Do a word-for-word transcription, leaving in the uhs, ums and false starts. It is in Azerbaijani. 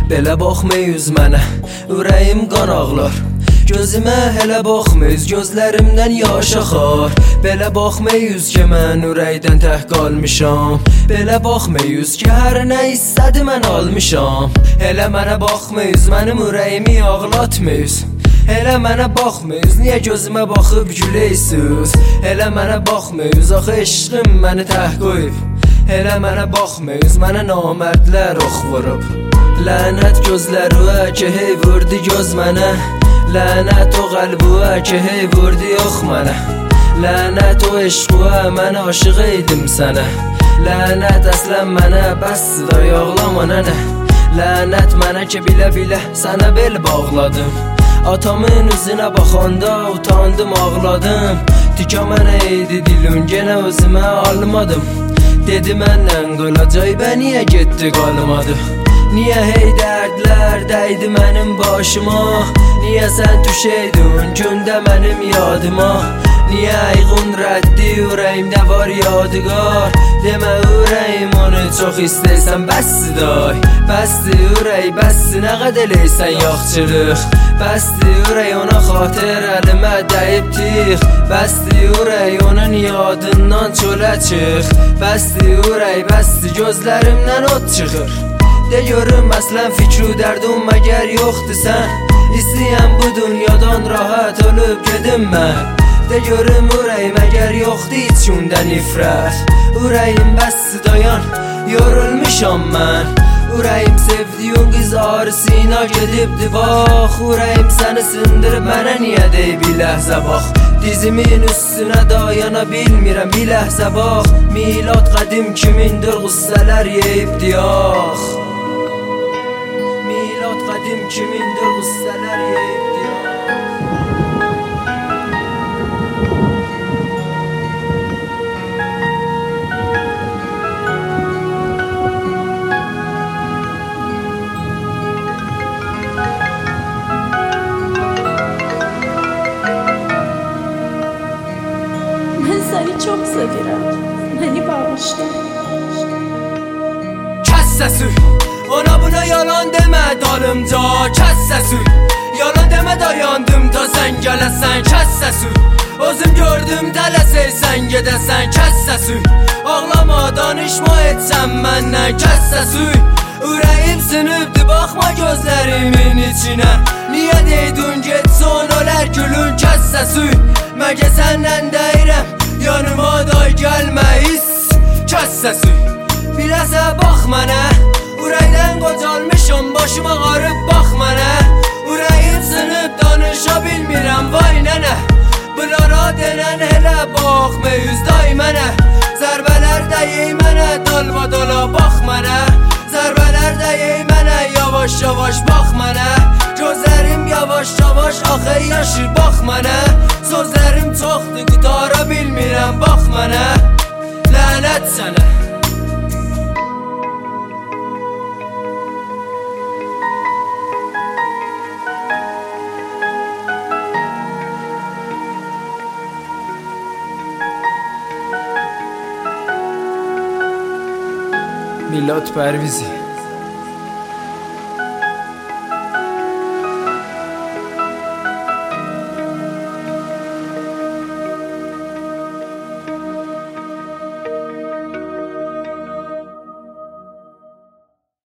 Belə baxma yüz mənə, ürəyim qan ağlar. Gözümə hələ baxmız, gözlərimdən yaş axar. Belə baxma yüz ki, mən ürəkdən tək qalmışam. Belə baxma yüz ki, hər nə istədi mən almışam. Elə mənə baxma yüz, mənim ürəyimi ağlatma yüz. Elə mənə baxma yüz, niyə gözümə baxıb güləysiz? Elə mənə baxma yüz, axı eşqim məni tək qoyub. Elə mənə baxma yüz, mənə namərdlər ox vurub. Lənət gözlərə ki, hey vurdu göz mənə. Lənət o qəlbə ki, hey vurdu yox mənə. Lənət o eşqə, mən aşıq idim sənə. Lənət əslən mənə, bəs da yağlama nənə. Lənət mənə ki, bilə-bilə sənə bel bağladım. Atamın üzünə baxanda utandım, ağladım. Tika mənə eydi dilun, genə özümə almadım. Dedi məndən qılacaq, bə niyə getdi qalmadı? Niyə hey dərdlər dəydi mənim başıma? Niyə sən düşəydin gündə mənim yadıma? Niyə ayğın rəddi ürəyimdə var yadigar? Demə ürəyim onu çox istəysən bəsdir day. Bəsdir ürək, bəsdir nə qəd eləysən yaxçılıq. Bəsdir ürək ona xatir əlimə dəyib tix. Bəsdir ürək onun yadından çölə çıx. Bəsdir ürək, bəsdir gözlərimdən od çıxır. De görüm əslən fikru dərdum məgər yoxdur sən. İstəyəm bu dünyadan rahat ölüb gedim mən. De görüm ürək məgər yoxdur içində nifrət. Ürəyim bəsdir dayan, yorulmuşam mən. Ürəyim sevdiyin qız arısına gedibdi bax. Ürəyim səni sındırıb mənə niyə dey bir ləhzə bax. Dizimin üstünə dayana bilmirəm bir ləhzə bax. Milad qədim kimindir qüssələr yeyibdi yax. Milad qədim kimindir qüssələr yeyibdi yax. Mən səni çox sevirəm, məni bağışla. Kəs səsi, ona buna yalan demə dalımca. Kəs səsi, yalan demə dayandım ta sən gələsən. Kəs səsi, özüm gördüm tələsəysən gedəsən. Kəs səsi, ağlama danışma etsən məndən. Kəs səsi, ürəyim sınıbdı baxma gözlərimin içinə. Niyə deydin getsən ölər gülün. Kəs səsi, məgə səndən deyirəm yanıma da gəlmə hiss. Kəs səsi, biləsə bax mənə. Ürəkdən qocalmışam, başım ağarıb bax mənə. Ürəyim sınıb danışa bilmirəm vay nənə. Bunlara denən elə baxma yüz day mənə. Zərbələr dəyey mənə, dalma dala bax mənə. Zərbələr dəyey mənə, yavaş yavaş bax mənə. Gözlərim yavaş yavaş axı yaşır bax mənə. Sözlərim çoxdur, qutara bilmirəm bax mənə. Lənət sənə. Milad Pərvizi.